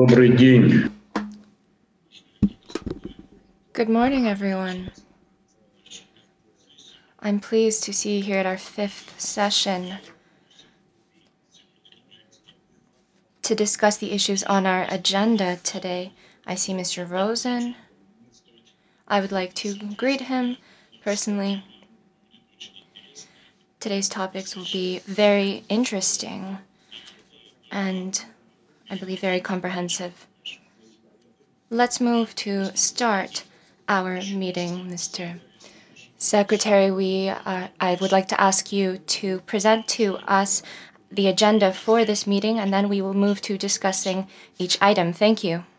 Добрый день. Good morning, everyone. I'm pleased to see you here at our fifth session to discuss the issues on our agenda today. I see Mr. Rosen. I would like to greet him personally. Today's topics will be very interesting and I believe very comprehensive. Let's move to start our meeting, Mr. Secretary. I would like to ask you to present to us the agenda for this meeting, and then we will move to discussing each item. Thank you.